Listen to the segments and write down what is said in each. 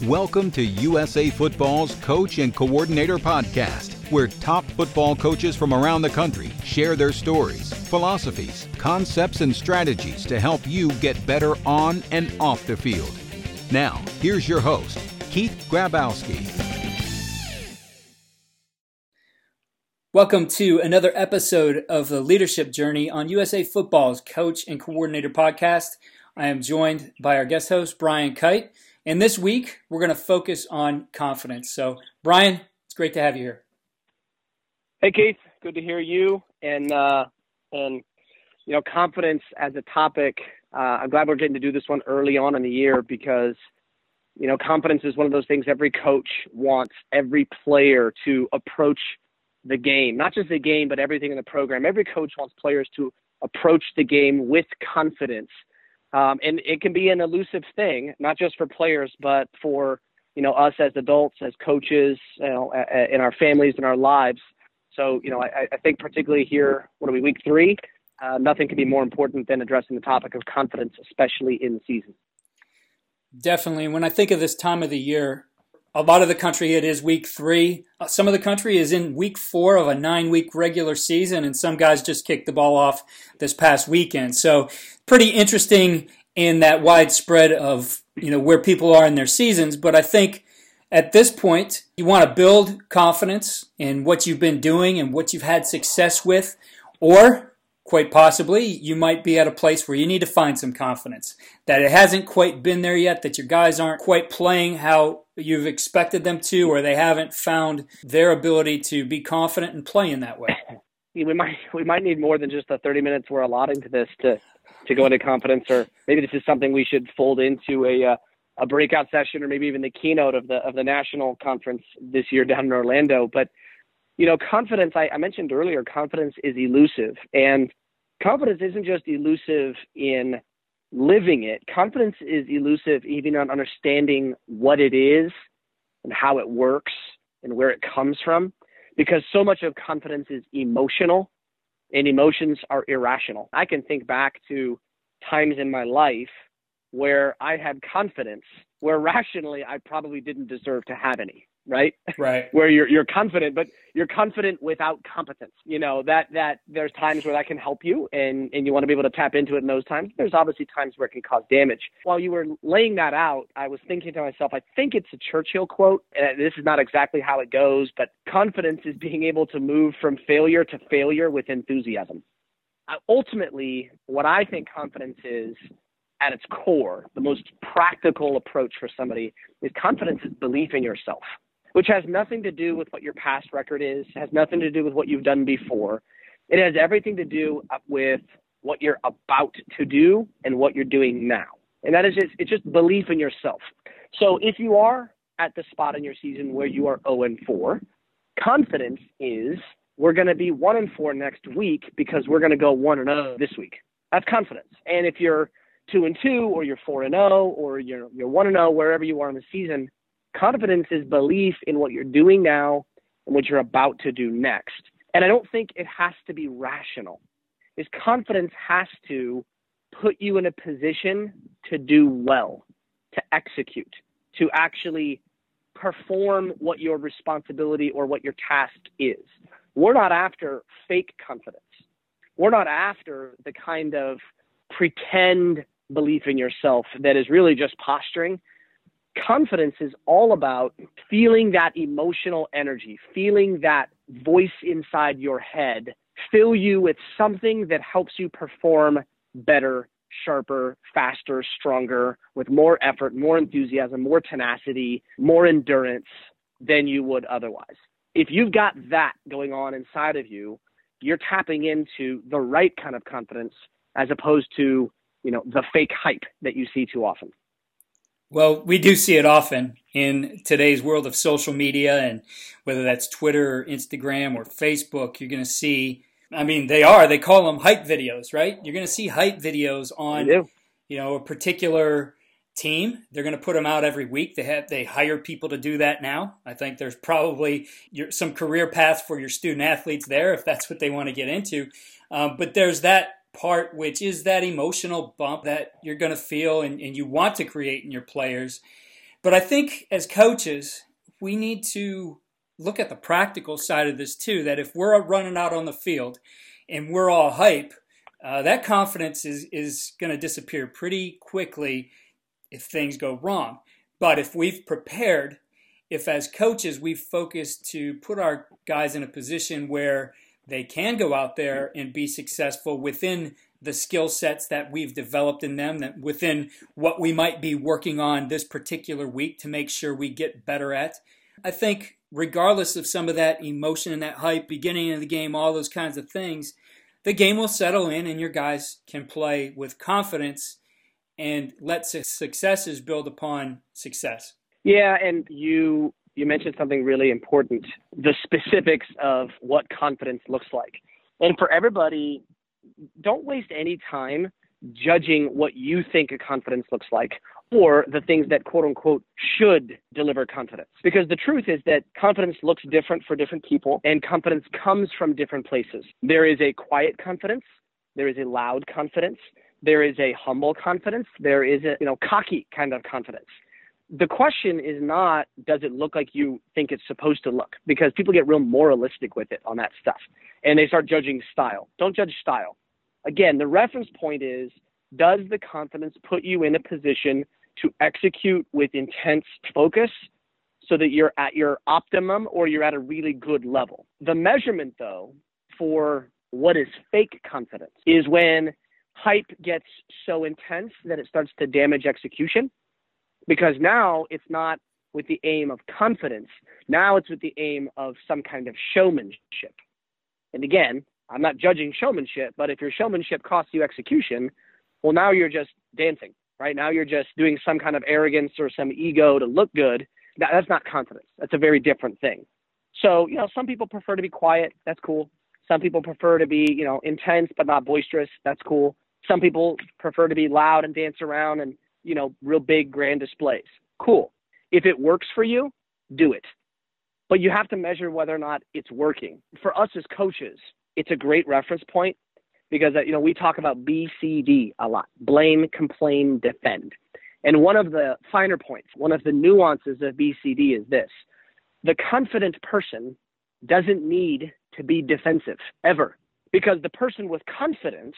Welcome to USA Football's Coach and Coordinator Podcast, where top football coaches from around the country share their stories, philosophies, concepts, and strategies to help you get better on and off the field. Now, here's your host, Keith Grabowski. Welcome to another episode of the Leadership Journey on USA Football's Coach and Coordinator Podcast. I am joined by our guest host, Brian Kite. And this week, we're going to focus on confidence. So, Brian, it's great to have you here. Hey, Keith. Good to hear you. And confidence as a topic. I'm glad we're getting to do this one early on in the year because, confidence is one of those things every coach wants every player to approach the game. Not just the game, but everything in the program. Every coach wants players to approach the game with confidence. And it can be an elusive thing, not just for players, but for, us as adults, as coaches, in our families, in our lives. So, I think particularly here, week 3, nothing can be more important than addressing the topic of confidence, especially in the season. Definitely. When I think of this time of the year, a lot of the country, it is week 3. Some of the country is in week 4 of a 9-week regular season, and some guys just kicked the ball off this past weekend. So pretty interesting in that widespread of, where people are in their seasons. But I think at this point, you want to build confidence in what you've been doing and what you've had success with, or quite possibly, you might be at a place where you need to find some confidence, that it hasn't quite been there yet, that your guys aren't quite playing how you've expected them to, or they haven't found their ability to be confident and play in that way. We might need more than just the 30 minutes we're allotting to this to go into confidence, or maybe this is something we should fold into a breakout session, or maybe even the keynote of the national conference this year down in Orlando. But confidence, I mentioned earlier, confidence is elusive. And confidence isn't just elusive in living it. Confidence is elusive even on understanding what it is and how it works and where it comes from. Because so much of confidence is emotional, and emotions are irrational. I can think back to times in my life where I had confidence, where rationally I probably didn't deserve to have any, right? Right. Where you're confident, but you're confident without competence. That there's times where that can help you, and you want to be able to tap into it in those times. There's obviously times where it can cause damage. While you were laying that out, I was thinking to myself, I think it's a Churchill quote, and this is not exactly how it goes, but confidence is being able to move from failure to failure with enthusiasm. Ultimately, what I think confidence is, at its core, the most practical approach for somebody is confidence is belief in yourself, which has nothing to do with what your past record is, has nothing to do with what you've done before. It has everything to do with what you're about to do and what you're doing now. And that is it's just belief in yourself. So if you are at the spot in your season where you are 0-4, confidence is we're going to be 1-4 next week because we're going to go 1-0 this week. That's confidence. And if you're 2-2 or you're 4-0 or you're 1-0, wherever you are in the season, confidence is belief in what you're doing now and what you're about to do next. And I don't think it has to be rational. This confidence has to put you in a position to do well, to execute, to actually perform what your responsibility or what your task is. We're not after fake confidence. We're not after the kind of pretend belief in yourself that is really just posturing. Confidence is all about feeling that emotional energy, feeling that voice inside your head, fill you with something that helps you perform better, sharper, faster, stronger, with more effort, more enthusiasm, more tenacity, more endurance than you would otherwise. If you've got that going on inside of you, you're tapping into the right kind of confidence as opposed to, the fake hype that you see too often. Well, we do see it often in today's world of social media, and whether that's Twitter or Instagram or Facebook, you're going to see, they call them hype videos, right? You're going to see hype videos on, a particular team. They're going to put them out every week. They hire people to do that now. I think there's probably some career paths for your student athletes there if that's what they want to get into. But there's that part, which is that emotional bump that you're going to feel and you want to create in your players. But I think as coaches, we need to look at the practical side of this too, that if we're running out on the field and we're all hype, that confidence is going to disappear pretty quickly if things go wrong. But if we've prepared, if as coaches we've focused to put our guys in a position where they can go out there and be successful within the skill sets that we've developed in them, that within what we might be working on this particular week to make sure we get better at. I think regardless of some of that emotion and that hype, beginning of the game, all those kinds of things, the game will settle in and your guys can play with confidence and let successes build upon success. Yeah, and you mentioned something really important, the specifics of what confidence looks like. And for everybody, don't waste any time judging what you think a confidence looks like or the things that quote unquote should deliver confidence. Because the truth is that confidence looks different for different people and confidence comes from different places. There is a quiet confidence. There is a loud confidence. There is a humble confidence. There is a, cocky kind of confidence. The question is not, does it look like you think it's supposed to look? Because people get real moralistic with it on that stuff. And they start judging style. Don't judge style. Again, the reference point is, does the confidence put you in a position to execute with intense focus so that you're at your optimum or you're at a really good level? The measurement, though, for what is fake confidence is when hype gets so intense that it starts to damage execution. Because now it's not with the aim of confidence. Now it's with the aim of some kind of showmanship. And again, I'm not judging showmanship, but if your showmanship costs you execution, well, now you're just dancing, right? Now you're just doing some kind of arrogance or some ego to look good. That's not confidence. That's a very different thing. So, some people prefer to be quiet. That's cool. Some people prefer to be, intense but not boisterous. That's cool. Some people prefer to be loud and dance around and, real big grand displays. Cool. If it works for you, do it. But you have to measure whether or not it's working. For us as coaches, it's a great reference point because, we talk about BCD a lot. Blame, complain, defend. And one of the finer points, one of the nuances of BCD is this. The confident person doesn't need to be defensive ever because the person with confidence,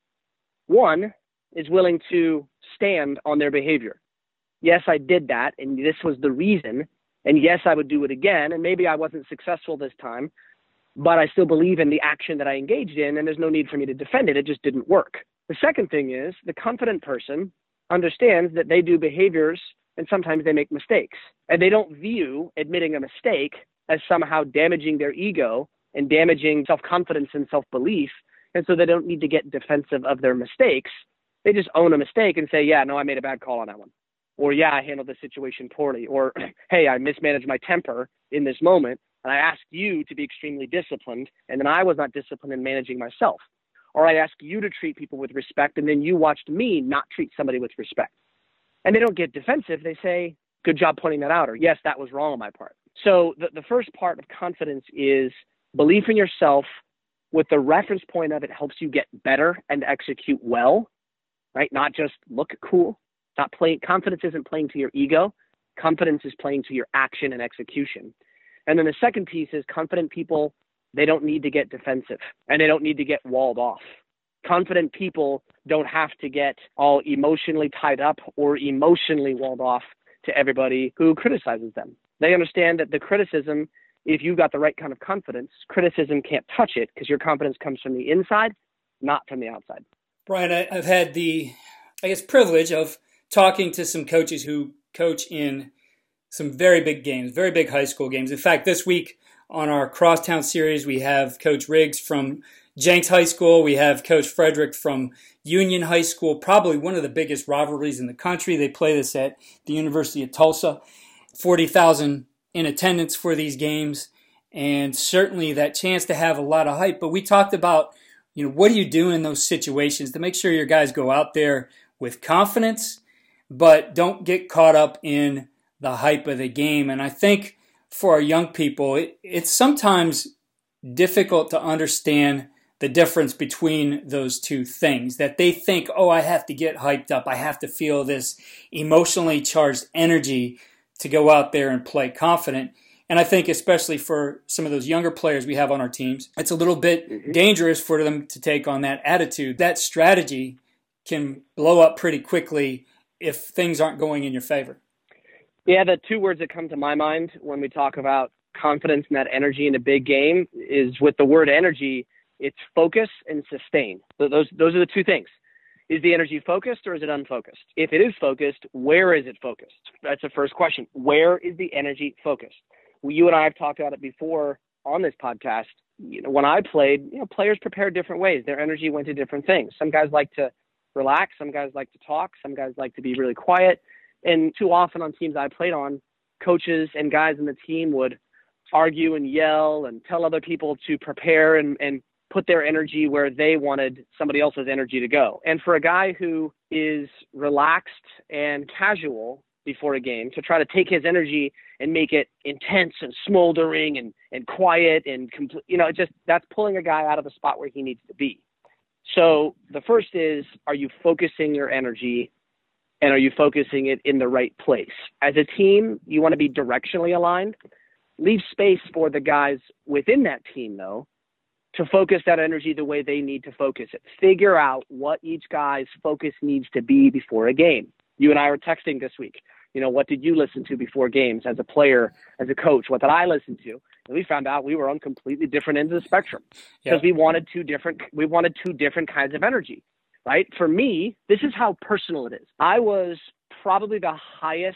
one, is willing to stand on their behavior. Yes, I did that, and this was the reason, and yes, I would do it again, and maybe I wasn't successful this time, but I still believe in the action that I engaged in, and there's no need for me to defend it. It just didn't work. The second thing is the confident person understands that they do behaviors, and sometimes they make mistakes, and they don't view admitting a mistake as somehow damaging their ego and damaging self-confidence and self-belief, and so they don't need to get defensive of their mistakes. They just own a mistake and say, yeah, no, I made a bad call on that one. Or, yeah, I handled the situation poorly. Or, hey, I mismanaged my temper in this moment, and I asked you to be extremely disciplined, and then I was not disciplined in managing myself. Or I asked you to treat people with respect, and then you watched me not treat somebody with respect. And they don't get defensive. They say, good job pointing that out, or yes, that was wrong on my part. So the first part of confidence is belief in yourself with the reference point of it helps you get better and execute well. Right? Not just look cool. Not playing. Confidence isn't playing to your ego. Confidence is playing to your action and execution. And then the second piece is confident people, they don't need to get defensive and they don't need to get walled off. Confident people don't have to get all emotionally tied up or emotionally walled off to everybody who criticizes them. They understand that the criticism, if you've got the right kind of confidence, criticism can't touch it because your confidence comes from the inside, not from the outside. Brian, I've had the, privilege of talking to some coaches who coach in some very big games, very big high school games. In fact, this week on our Crosstown series, we have Coach Riggs from Jenks High School. We have Coach Frederick from Union High School, probably one of the biggest rivalries in the country. They play this at the University of Tulsa. 40,000 in attendance for these games, and certainly that chance to have a lot of hype. But we talked about, what do you do in those situations to make sure your guys go out there with confidence, but don't get caught up in the hype of the game. And I think for our young people, it's sometimes difficult to understand the difference between those two things, that they think, oh, I have to get hyped up. I have to feel this emotionally charged energy to go out there and play confident. And I think especially for some of those younger players we have on our teams, it's a little bit dangerous for them to take on that attitude. That strategy can blow up pretty quickly if things aren't going in your favor. Yeah, the two words that come to my mind when we talk about confidence and that energy in a big game is, with the word energy, it's focus and sustain. So those are the two things. Is the energy focused or is it unfocused? If it is focused, where is it focused? That's the first question. Where is the energy focused? Well, you and I have talked about it before on this podcast. When I played, players prepared different ways. Their energy went to different things. Some guys like to relax. Some guys like to talk. Some guys like to be really quiet. And too often on teams I played on, coaches and guys in the team would argue and yell and tell other people to prepare and put their energy where they wanted somebody else's energy to go. And for a guy who is relaxed and casual before a game, to try to take his energy and make it intense and smoldering and quiet and complete, that's pulling a guy out of the spot where he needs to be. So the first is, are you focusing your energy, and are you focusing it in the right place? As a team, you want to be directionally aligned. Leave space for the guys within that team, though, to focus that energy the way they need to focus it. Figure out what each guy's focus needs to be before a game. You and I were texting this week. What did you listen to before games as a player, as a coach? What did I listen to? And we found out we were on completely different ends of the spectrum because we wanted two different kinds of energy, right? For me, this is how personal it is. I was probably the highest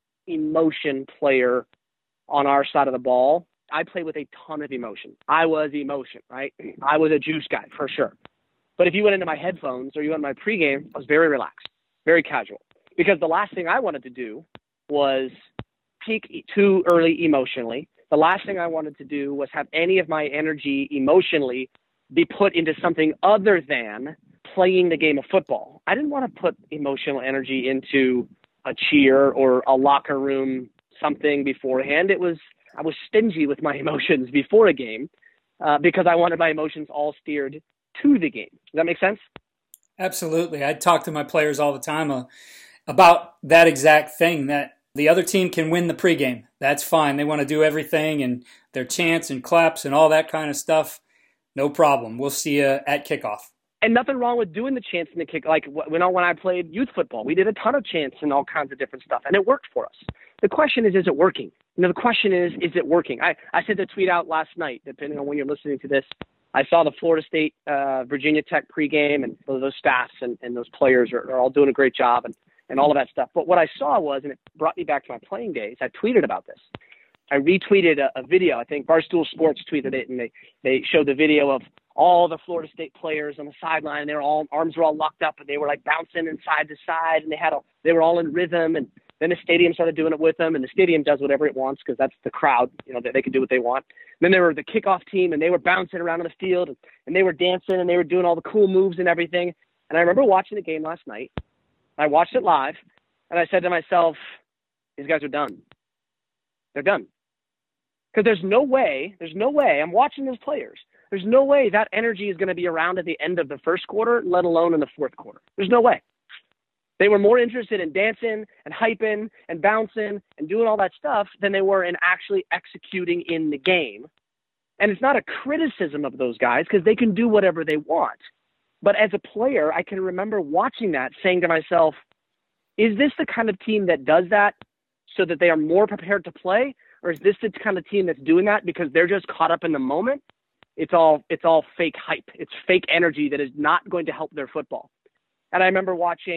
emotion player on our side of the ball. I played with a ton of emotion. I was emotion, right? I was a juice guy for sure. But if you went into my headphones or you went to my pregame, I was very relaxed, very casual. Because the last thing I wanted to do was peak too early emotionally. The last thing I wanted to do was have any of my energy emotionally be put into something other than playing the game of football. I didn't want to put emotional energy into a cheer or a locker room something beforehand. I was stingy with my emotions before a game because I wanted my emotions all steered to the game. Does that make sense? Absolutely. I talk to my players all the time about that exact thing, that the other team can win the pregame. That's fine. They want to do everything and their chants and claps and all that kind of stuff. No problem. We'll see you at kickoff. And nothing wrong with doing the chants and the kick. Like when I played youth football, we did a ton of chants and all kinds of different stuff, and it worked for us. The question is it working? The question is it working? I sent a tweet out last night, depending on when you're listening to this. I saw the Florida State, Virginia Tech pregame, and those staffs and those players are all doing a great job and all of that stuff. But what I saw was, and it brought me back to my playing days, I tweeted about this. I retweeted a video. I think Barstool Sports tweeted it, and they showed the video of all the Florida State players on the sideline. Their arms were all locked up, and they were like bouncing and side to side, and they were all in rhythm. And then the stadium started doing it with them, and the stadium does whatever it wants because that's the crowd. They can do what they want. And then there were the kickoff team, and they were bouncing around on the field, and they were dancing, and they were doing all the cool moves and everything. And I remember watching the game last night. I watched it live, and I said to myself, these guys are done. They're done. Because there's no way, I'm watching those players, there's no way that energy is going to be around at the end of the first quarter, let alone in the fourth quarter. There's no way. They were more interested in dancing and hyping and bouncing and doing all that stuff than they were in actually executing in the game. And it's not a criticism of those guys because they can do whatever they want. But as a player, I can remember watching that, saying to myself, is this the kind of team that does that so that they are more prepared to play? Or is this the kind of team that's doing that because they're just caught up in the moment? It's all fake hype. It's fake energy that is not going to help their football. And I remember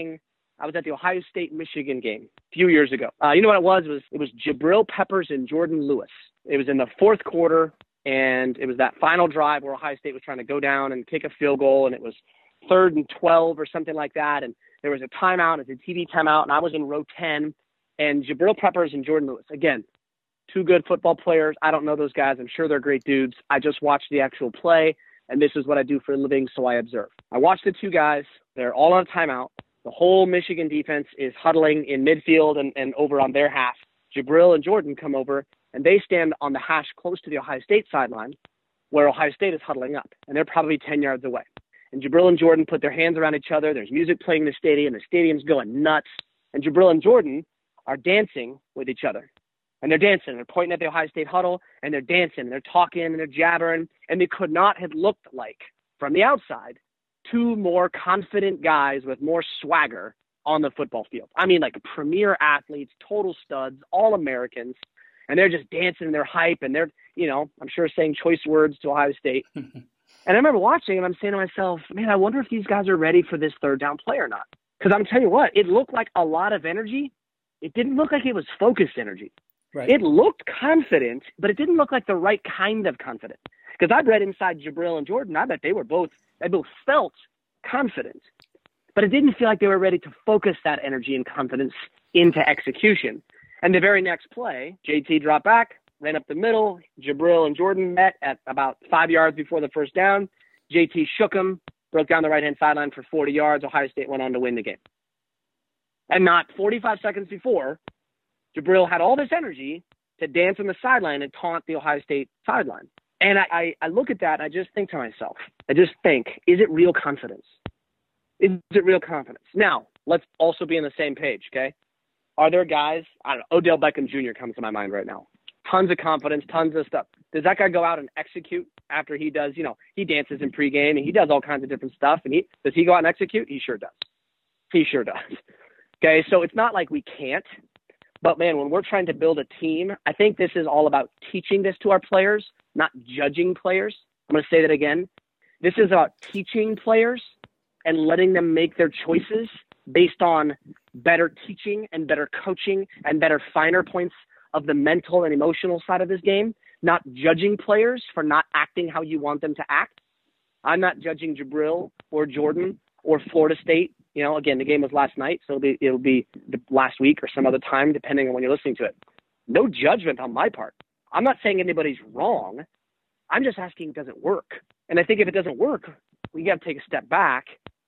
I was at the Ohio State-Michigan game a few years ago. You know what it was? It was Jabril Peppers and Jordan Lewis. It was in the fourth quarter, and it was that final drive where Ohio State was trying to go down and kick a field goal, and it was 3rd and 12 or something like that. And there was a timeout, it was a TV timeout, and I was in row 10. And Jabril Peppers and Jordan Lewis, again, two good football players. I don't know those guys. I'm sure they're great dudes. I just watched the actual play, and this is what I do for a living, so I observe. I watched the two guys. They're all on a timeout. The whole Michigan defense is huddling in midfield and over on their half. Jabril and Jordan come over, and they stand on the hash close to the Ohio State sideline. where Ohio State is huddling up, and they're probably 10 yards away. And Jabril and Jordan put their hands around each other. There's music playing in the stadium's going nuts. And Jabril and Jordan are dancing with each other. And they're dancing. They're pointing at the Ohio State huddle, and they're dancing. And they're talking, and they're jabbering. And they could not have looked like, from the outside, two more confident guys with more swagger on the football field. I mean, like premier athletes, total studs, all Americans. And they're just dancing, and they're hype, and they're, I'm sure saying choice words to Ohio State. And I remember watching, and I'm saying to myself, man, I wonder if these guys are ready for this third down play or not. Because I'm telling you what, it looked like a lot of energy. It didn't look like it was focused energy. Right. It looked confident, but it didn't look like the right kind of confident. Because I've read inside Jabril and Jordan, I bet they both felt confident. But it didn't feel like they were ready to focus that energy and confidence into execution. And the very next play, JT dropped back, ran up the middle. Jabril and Jordan met at about 5 yards before the first down. JT shook him, broke down the right-hand sideline for 40 yards. Ohio State went on to win the game. And not 45 seconds before, Jabril had all this energy to dance on the sideline and taunt the Ohio State sideline. And I look at that and I just think to myself, is it real confidence? Is it real confidence? Now, let's also be on the same page, okay? Are there guys, I don't know, Odell Beckham Jr. comes to my mind right now. Tons of confidence, tons of stuff. Does that guy go out and execute after he does, he dances in pregame and he does all kinds of different stuff. And does he go out and execute? He sure does. He sure does. Okay, so it's not like we can't. But, man, when we're trying to build a team, I think this is all about teaching this to our players, not judging players. I'm going to say that again. This is about teaching players and letting them make their choices based on better teaching and better coaching and better finer points of the mental and emotional side of this game, not judging players for not acting how you want them to act. I'm not judging Jabril or Jordan or Florida State. Again, the game was last night, so it'll be the last week or some other time, depending on when you're listening to it. No judgment on my part. I'm not saying anybody's wrong. I'm just asking, does it work? And I think if it doesn't work, we got to take a step back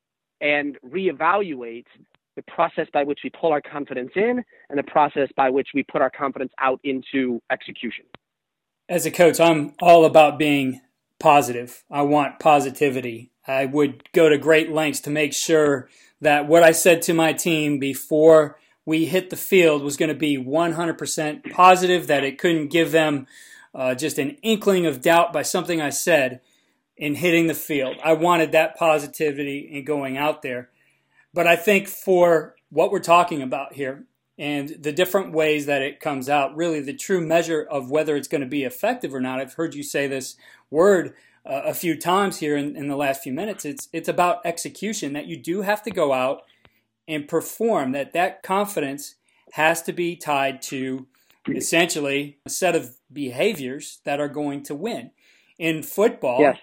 and reevaluate the process by which we pull our confidence in and the process by which we put our confidence out into execution. As a coach, I'm all about being positive. I want positivity. I would go to great lengths to make sure that what I said to my team before we hit the field was going to be 100% positive, that it couldn't give them just an inkling of doubt by something I said in hitting the field. I wanted that positivity in going out there. But I think for what we're talking about here and the different ways that it comes out, really the true measure of whether it's going to be effective or not, I've heard you say this word a few times here in the last few minutes. It's about execution, that you do have to go out and perform, that confidence has to be tied to essentially a set of behaviors that are going to win. In football, yes.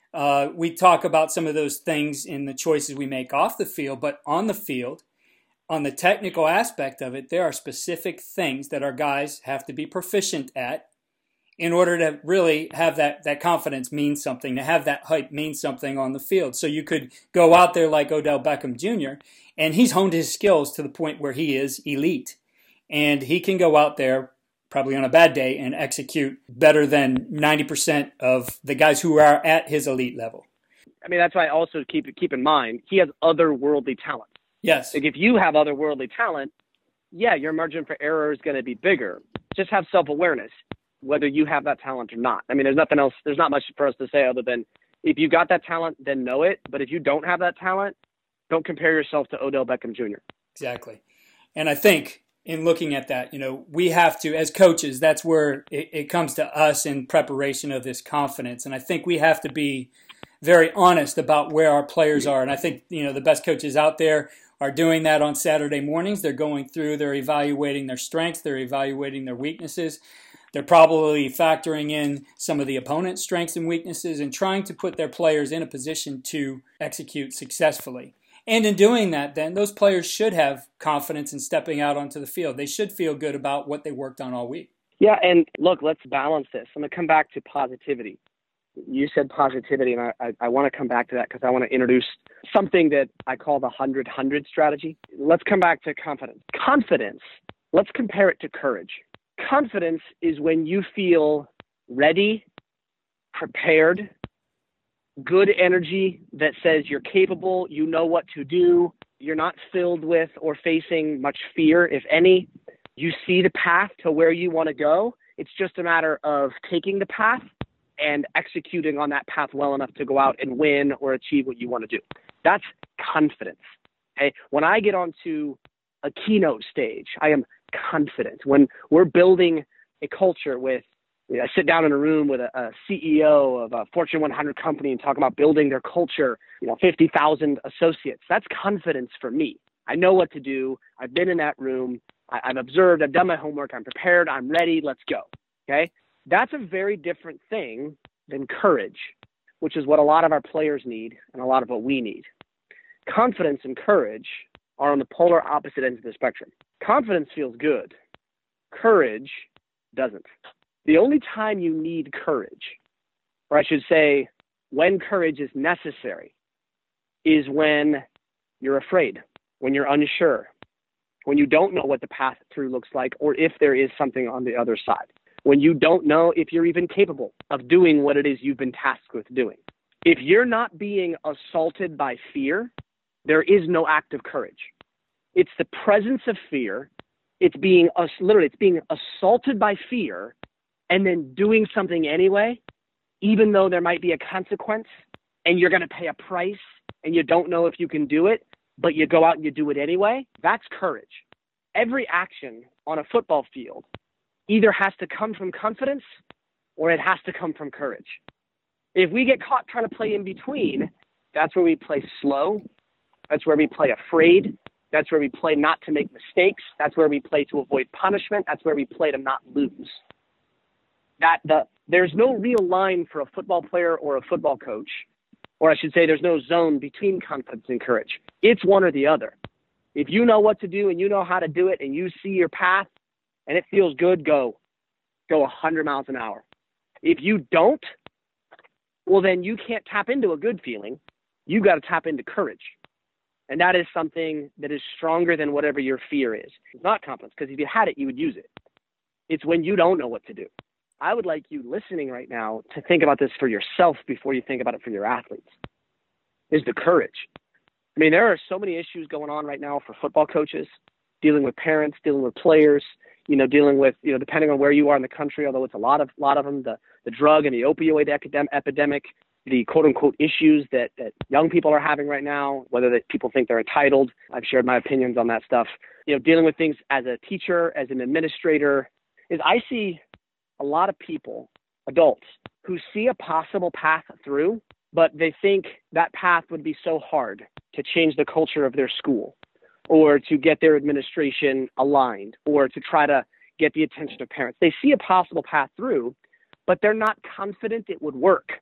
We talk about some of those things in the choices we make off the field, but on the field, on the technical aspect of it, there are specific things that our guys have to be proficient at in order to really have that confidence mean something, to have that hype mean something on the field. So you could go out there like Odell Beckham Jr., and he's honed his skills to the point where he is elite. And he can go out there, probably on a bad day, and execute better than 90% of the guys who are at his elite level. I mean, that's why I also keep in mind, he has otherworldly talent. Yes. Like if you have otherworldly talent, yeah, your margin for error is going to be bigger. Just have self-awareness, whether you have that talent or not. I mean, there's nothing else. There's not much for us to say other than if you got that talent, then know it. But if you don't have that talent, don't compare yourself to Odell Beckham Jr. Exactly. And I think in looking at that, we have to, as coaches, that's where it comes to us in preparation of this confidence. And I think we have to be very honest about where our players are. And I think, the best coaches out there are doing that on Saturday mornings. They're going through, they're evaluating their strengths, they're evaluating their weaknesses. They're probably factoring in some of the opponent's strengths and weaknesses and trying to put their players in a position to execute successfully. And in doing that, then, those players should have confidence in stepping out onto the field. They should feel good about what they worked on all week. Yeah, and look, let's balance this. I'm going to come back to positivity. You said positivity, and I want to come back to that because I want to introduce something that I call the 100-100 strategy. Let's come back to confidence. Confidence, let's compare it to courage. Confidence is when you feel ready, prepared, good energy that says you're capable, you know what to do, you're not filled with or facing much fear, if any. You see the path to where you want to go. It's just a matter of taking the path and executing on that path well enough to go out and win or achieve what you want to do. That's confidence. Okay? When I get onto a keynote stage, I am confident. When we're building a culture with, I sit down in a room with a CEO of a Fortune 100 company and talk about building their culture, 50,000 associates. That's confidence for me. I know what to do. I've been in that room. I've observed. I've done my homework. I'm prepared. I'm ready. Let's go. Okay? That's a very different thing than courage, which is what a lot of our players need and a lot of what we need. Confidence and courage are on the polar opposite ends of the spectrum. Confidence feels good. Courage doesn't. The only time you need courage, or I should say when courage is necessary, is when you're afraid, when you're unsure, when you don't know what the path through looks like or if there is something on the other side, when you don't know if you're even capable of doing what it is you've been tasked with doing. If you're not being assaulted by fear, there is no act of courage. It's the presence of fear. It's being assaulted by fear and then doing something anyway, even though there might be a consequence and you're going to pay a price and you don't know if you can do it, but you go out and you do it anyway. That's courage. Every action on a football field either has to come from confidence or it has to come from courage. If we get caught trying to play in between, that's where we play slow. That's where we play afraid. That's where we play not to make mistakes. That's where we play to avoid punishment. That's where we play to not lose. There's no real line for a football player or a football coach, or I should say there's no zone between confidence and courage. It's one or the other. If you know what to do and you know how to do it and you see your path and it feels good, go 100 miles an hour. If you don't, well, then you can't tap into a good feeling. You got to tap into courage. And that is something that is stronger than whatever your fear is. It's not confidence, because if you had it, you would use it. It's when you don't know what to do. I would like you listening right now to think about this for yourself before you think about it for your athletes, is the courage. I mean, there are so many issues going on right now for football coaches, dealing with parents, dealing with players, dealing with, depending on where you are in the country, although it's a lot of them, the drug and the opioid epidemic, the quote unquote issues that young people are having right now, whether that people think they're entitled. I've shared my opinions on that stuff. Dealing with things as a teacher, as an administrator, is I see a lot of people, adults, who see a possible path through, but they think that path would be so hard to change the culture of their school or to get their administration aligned or to try to get the attention of parents. They see a possible path through, but they're not confident it would work.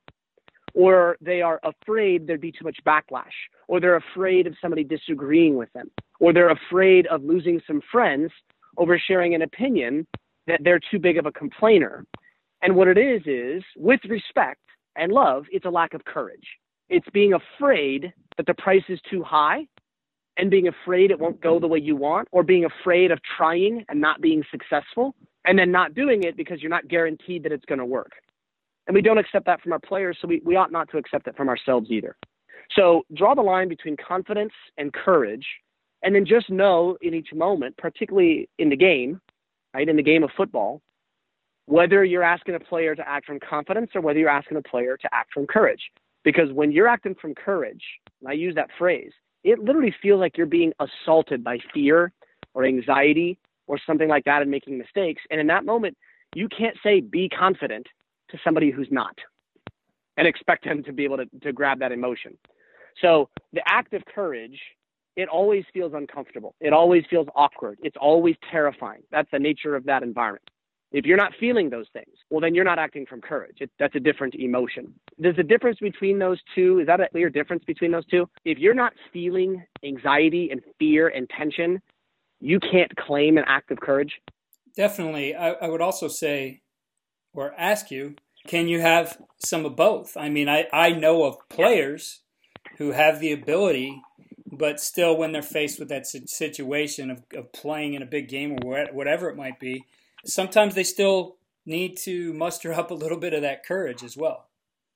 Or they are afraid there'd be too much backlash, or they're afraid of somebody disagreeing with them, or they're afraid of losing some friends over sharing an opinion that they're too big of a complainer. And what it is with respect and love, it's a lack of courage. It's being afraid that the price is too high and being afraid it won't go the way you want, or being afraid of trying and not being successful and then not doing it because you're not guaranteed that it's going to work. And we don't accept that from our players, so we ought not to accept it from ourselves either. So draw the line between confidence and courage, and then just know in each moment, particularly in the game, right, in the game of football, whether you're asking a player to act from confidence or whether you're asking a player to act from courage. Because when you're acting from courage, and I use that phrase, it literally feels like you're being assaulted by fear or anxiety or something like that and making mistakes. And in that moment, you can't say be confident to somebody who's not and expect them to be able to grab that emotion. So the act of courage, it always feels uncomfortable. It always feels awkward. It's always terrifying. That's the nature of that environment. If you're not feeling those things, well, then you're not acting from courage. That's a different emotion. There's a difference between those two. Is that a clear difference between those two? If you're not feeling anxiety and fear and tension, you can't claim an act of courage. Definitely. I would also say, or ask you, can you have some of both? I mean, I know of players who have the ability, but still when they're faced with that situation of playing in a big game or whatever it might be, sometimes they still need to muster up a little bit of that courage as well.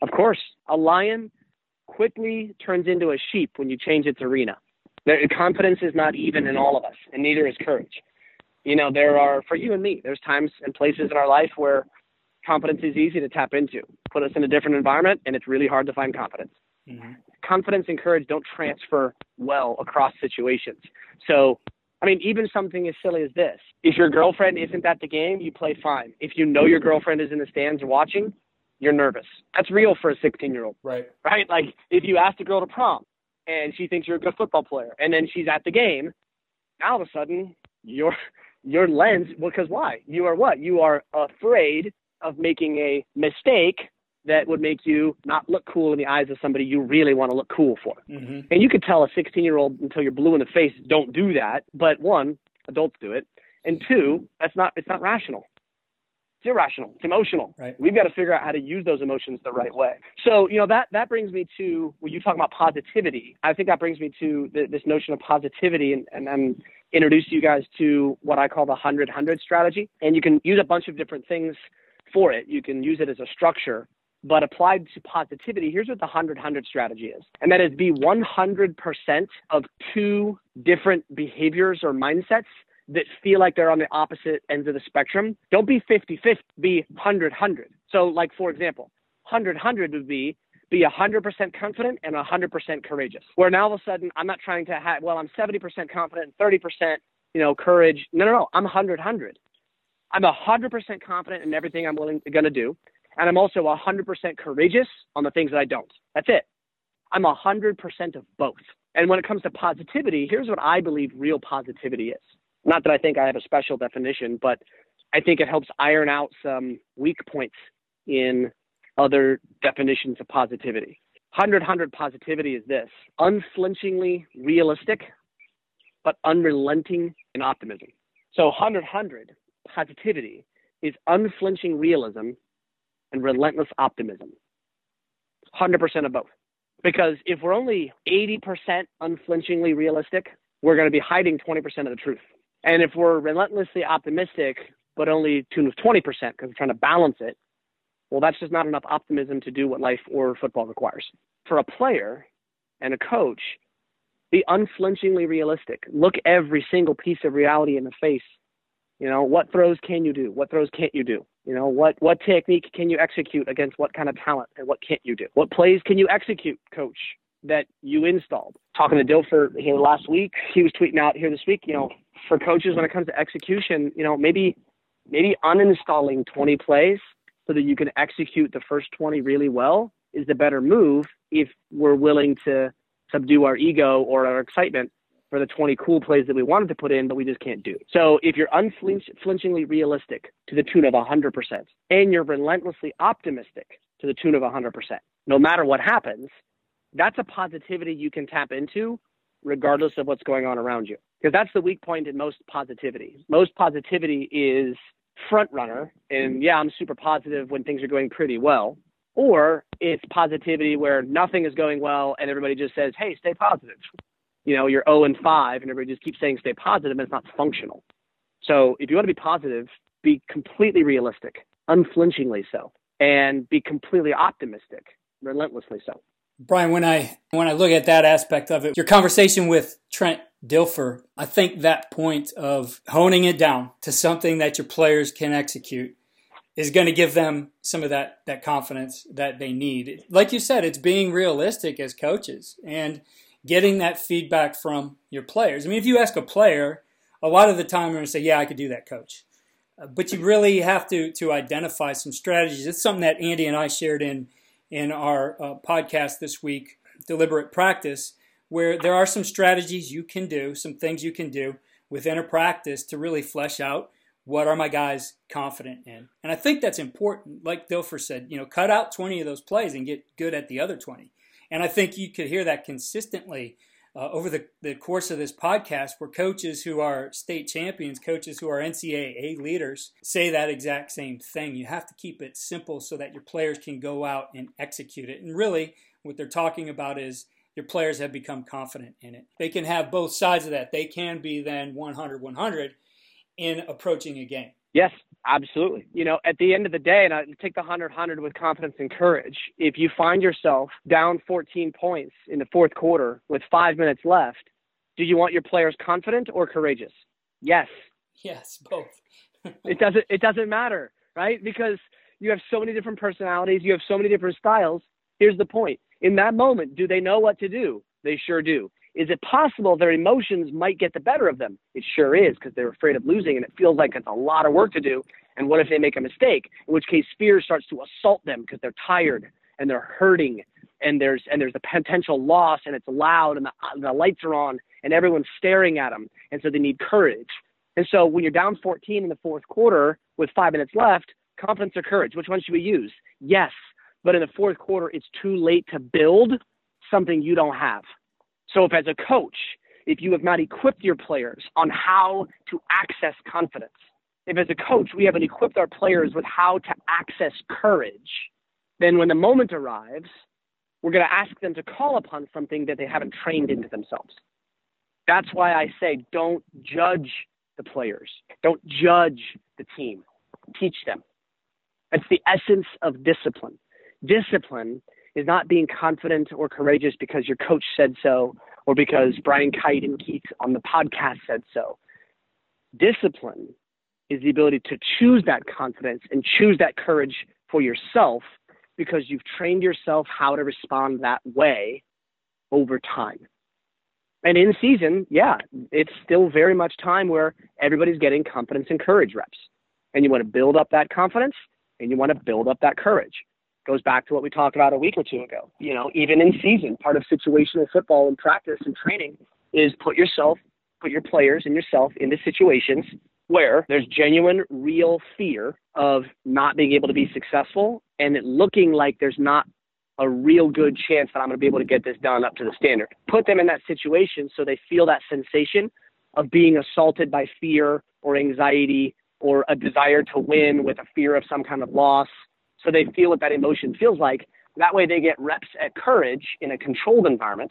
Of course, a lion quickly turns into a sheep when you change its arena. Confidence is not even in all of us, and neither is courage. There are, for you and me, there's times and places in our life where confidence is easy to tap into. Put us in a different environment, and it's really hard to find confidence. Mm-hmm. Confidence and courage don't transfer well across situations. So, even something as silly as this. If your girlfriend isn't at the game, you play fine. If you know your girlfriend is in the stands watching, you're nervous. That's real for a 16-year-old. Right? Like, if you ask a girl to prom, and she thinks you're a good football player, and then she's at the game, now all of a sudden, your lens, because why? You are what? You are afraid of making a mistake that would make you not look cool in the eyes of somebody you really want to look cool for. Mm-hmm. And you could tell a 16-year-old until you're blue in the face, don't do that. But one, adults do it. And two, it's not rational. It's irrational. It's emotional. Right. We've got to figure out how to use those emotions the right way. So, that brings me to, when you talk about positivity, I think that brings me to this notion of positivity. And I'm introduce you guys to what I call the 100-100 strategy. And you can use a bunch of different things for it. You can use it as a structure. But applied to positivity, here's what the 100-100 strategy is. And that is be 100% of two different behaviors or mindsets that feel like they're on the opposite ends of the spectrum. Don't be 50-50, be 100-100. So like, for example, 100-100 would be 100% confident and 100% courageous. Where now all of a sudden, I'm not trying to I'm 70% confident and 30%, courage. No. I'm 100-100. I'm 100% confident in everything I'm going to do. And I'm also 100% courageous on the things that I don't. That's it. I'm 100% of both. And when it comes to positivity, here's what I believe real positivity is. Not that I think I have a special definition, but I think it helps iron out some weak points in other definitions of positivity. 100-100 positivity is this: unflinchingly realistic, but unrelenting in optimism. So 100-100 positivity is unflinching realism and relentless optimism. 100% of both. Because if we're only 80% unflinchingly realistic, we're going to be hiding 20% of the truth. And if we're relentlessly optimistic, but only to 20% because we're trying to balance it, well, that's just not enough optimism to do what life or football requires. For a player and a coach, be unflinchingly realistic. Look every single piece of reality in the face. What throws can you do? What throws can't you do? What technique can you execute against what kind of talent, and what can't you do? What plays can you execute, coach, that you installed? Talking to Dilfer here last week, he was tweeting out here this week, for coaches when it comes to execution, maybe uninstalling 20 plays so that you can execute the first 20 really well is the better move if we're willing to subdue our ego or our excitement for the 20 cool plays that we wanted to put in, but we just can't do. So if you're unflinchingly realistic to the tune of 100%, and you're relentlessly optimistic to the tune of 100%, no matter what happens, that's a positivity you can tap into regardless of what's going on around you. Because that's the weak point in most positivity. Most positivity is front runner, and I'm super positive when things are going pretty well. Or it's positivity where nothing is going well and everybody just says, hey, stay positive. You're 0-5 and everybody just keeps saying stay positive, and it's not functional. So if you want to be positive, be completely realistic, unflinchingly so, and be completely optimistic, relentlessly so. Brian, when I look at that aspect of it, your conversation with Trent Dilfer, I think that point of honing it down to something that your players can execute is going to give them some of that confidence that they need. Like you said, it's being realistic as coaches and getting that feedback from your players. If you ask a player, a lot of the time they're going to say, yeah, I could do that, coach. But you really have to identify some strategies. It's something that Andy and I shared in our podcast this week, Deliberate Practice, where there are some strategies you can do, some things you can do within a practice to really flesh out what are my guys confident in. And I think that's important. Like Dilfer said, cut out 20 of those plays and get good at the other 20. And I think you could hear that consistently over the course of this podcast, where coaches who are state champions, coaches who are NCAA leaders say that exact same thing. You have to keep it simple so that your players can go out and execute it. And really what they're talking about is your players have become confident in it. They can have both sides of that. They can be then 100-100 in approaching a game. Yes, absolutely. At the end of the day, and I take the 100 with confidence and courage, if you find yourself down 14 points in the fourth quarter with 5 minutes left, do you want your players confident or courageous? Yes. Yes, both. It doesn't matter, right? Because you have so many different personalities, you have so many different styles. Here's the point. In that moment, do they know what to do? They sure do. Is it possible their emotions might get the better of them? It sure is, because they're afraid of losing, and it feels like it's a lot of work to do. And what if they make a mistake? In which case, fear starts to assault them because they're tired and they're hurting, and there's the potential loss, and it's loud, and the lights are on, and everyone's staring at them, and so they need courage. And so when you're down 14 in the fourth quarter with 5 minutes left, confidence or courage, which one should we use? Yes, but in the fourth quarter, it's too late to build something you don't have. So if as a coach, if you have not equipped your players on how to access confidence, if as a coach we haven't equipped our players with how to access courage, then when the moment arrives, we're going to ask them to call upon something that they haven't trained into themselves. That's why I say don't judge the players. Don't judge the team. Teach them. That's the essence of discipline. Discipline is not being confident or courageous because your coach said so or because Brian Kite and Keith on the podcast said so. Discipline is the ability to choose that confidence and choose that courage for yourself because you've trained yourself how to respond that way over time. And in season, yeah, it's still very much time where everybody's getting confidence and courage reps. And you want to build up that confidence and you want to build up that courage. Goes back to what we talked about a week or two ago. Even in season, part of situational football and practice and training is put your players and yourself into situations where there's genuine, real fear of not being able to be successful and it looking like there's not a real good chance that I'm going to be able to get this done up to the standard. Put them in that situation so they feel that sensation of being assaulted by fear or anxiety or a desire to win with a fear of some kind of loss. So they feel what that emotion feels like. That way they get reps at courage in a controlled environment.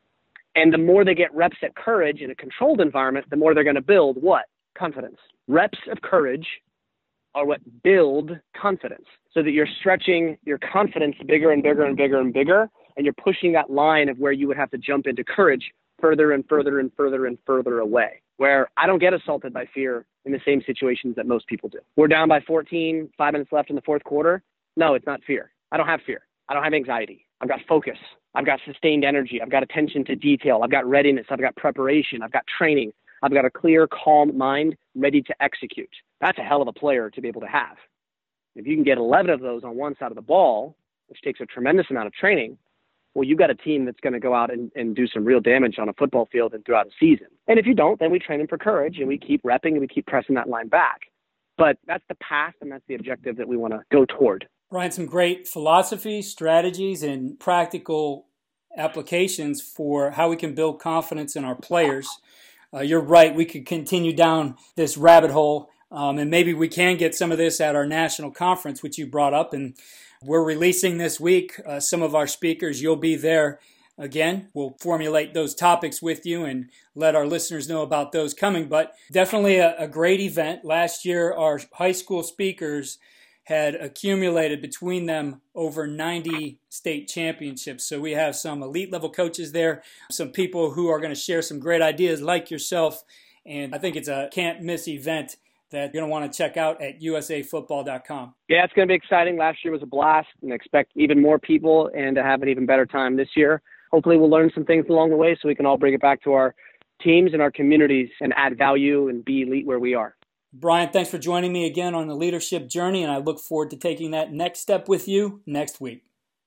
And the more they get reps at courage in a controlled environment, the more they're going to build what? Confidence. Reps of courage are what build confidence so that you're stretching your confidence bigger and bigger and bigger and bigger. And you're pushing that line of where you would have to jump into courage further and further and further and further away, where I don't get assaulted by fear in the same situations that most people do. We're down by 14, 5 minutes left in the fourth quarter. No, it's not fear. I don't have fear. I don't have anxiety. I've got focus. I've got sustained energy. I've got attention to detail. I've got readiness. I've got preparation. I've got training. I've got a clear, calm mind ready to execute. That's a hell of a player to be able to have. If you can get 11 of those on one side of the ball, which takes a tremendous amount of training, well, you've got a team that's going to go out and do some real damage on a football field and throughout a season. And if you don't, then we train them for courage and we keep repping and we keep pressing that line back. But that's the path and that's the objective that we want to go toward. Brian, some great philosophies, strategies, and practical applications for how we can build confidence in our players. You're right, we could continue down this rabbit hole, and maybe we can get some of this at our national conference, which you brought up, and we're releasing this week some of our speakers. You'll be there again. We'll formulate those topics with you and let our listeners know about those coming, but definitely a great event. Last year, our high school speakers had accumulated between them over 90 state championships. So we have some elite level coaches there, some people who are going to share some great ideas like yourself. And I think it's a can't miss event that you're going to want to check out at usafootball.com. Yeah, it's going to be exciting. Last year was a blast and expect even more people and to have an even better time this year. Hopefully we'll learn some things along the way so we can all bring it back to our teams and our communities and add value and be elite where we are. Brian, thanks for joining me again on the leadership journey, and I look forward to taking that next step with you next week.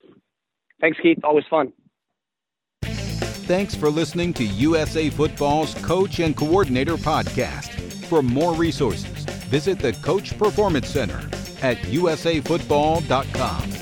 Thanks, Keith. Always fun. Thanks for listening to USA Football's Coach and Coordinator Podcast. For more resources, visit the Coach Performance Center at usafootball.com.